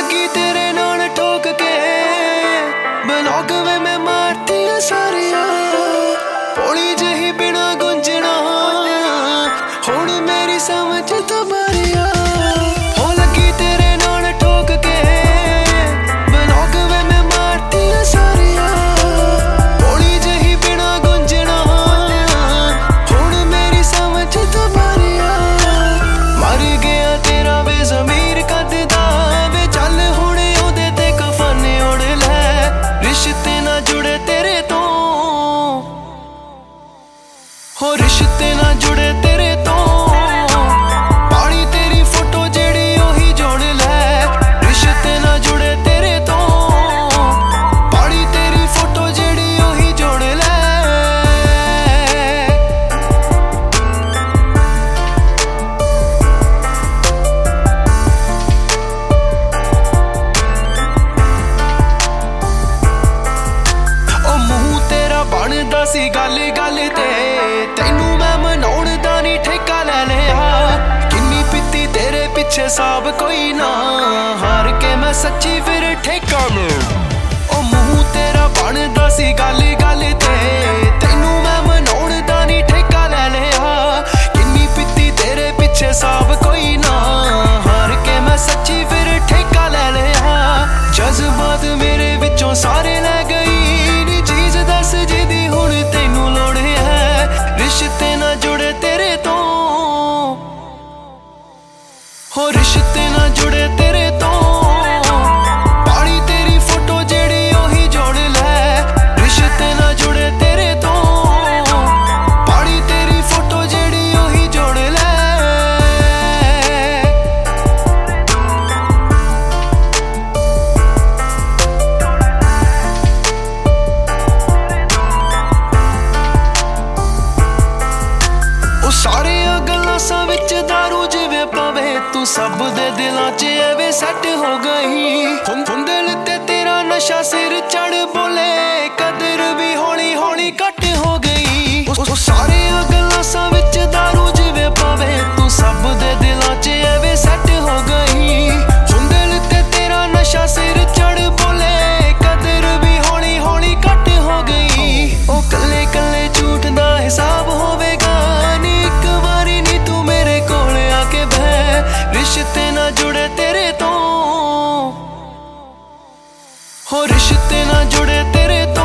लगी तेरे नाल ठोक के ब्लॉग वे मैं मारती सारिया भोली जही बिना गुंजना हुण मेरी समझ तो मारिया हो लगी तेरे नाल ठोक के ब्लॉग वे मैं मारती सारिया भोली जही बिना गुंजना हुण मेरी समझ तो मारिया मर गया तेरा वे ज़मीर कददा वे चल हुणे ओदे ते कफन ओढ़ लै रिश्ते ना जुड़े तेरे तो हो रिश्ते ना जुड़े तेरे तो पानी तेरी फोटो जेड़ी ओही जोड़ लै रिश्ते ना जुड़े तेरे तो पानी तेरी फोटो जेड़ी ओही जोड़ लै ओ मुंह तेरा बनदा सी गल गल ते तैनू मैं मनाउण दा नी ठेका लै लिया किन्नी पीती तेरे पिछे साब कोई ना हार के मैं सच्ची फिर ठेका में ओ मुंह तेरा बनदा सी गल गल ते तैनू मैं मनाउण दा नी ठेका लै लिया किन्नी पीती तेरे पिछे साब कोई ना हार के मैं सच्ची फिर ठेका लै लिया जज्बात मेरे विचों सारे लै गई नी चीज दस जिदी हुण तैनू लोड़ है रिश्ते ना जुड़े तेरे तो हो रिश्ते ना जुड़े तेरे तो पानी तेरी फोटो जेड़ी ओही जोड़ लै रिश्ते ना जुड़े तेरे तो पानी तेरी फोटो जेड़ी ओही जोड़ लै ओ सारे गलासां विच दारू जिवें पवे तू सब दे दिलां च एवे सैट हो गई हुंदल ते तेरा नशा सिर चढ़ बोले कदर भी हौली हौली घट हो गई ओ सारे गलासां विच दारू जिवें पवे तू सब दे दिलां च एवे सैट हो गई हुंदल ते तेरा नशा सिर चढ़ बोले कदर भी हौली हौली घट हो गई ओ कल्ले कल्ले झूठ दा हिसाब होवेगा नी एक वारी नी तू मेरे कोल आके बह रिश्ते ना जुड़े तेरे तो हो रिश्ते ना जुड़े तेरे तो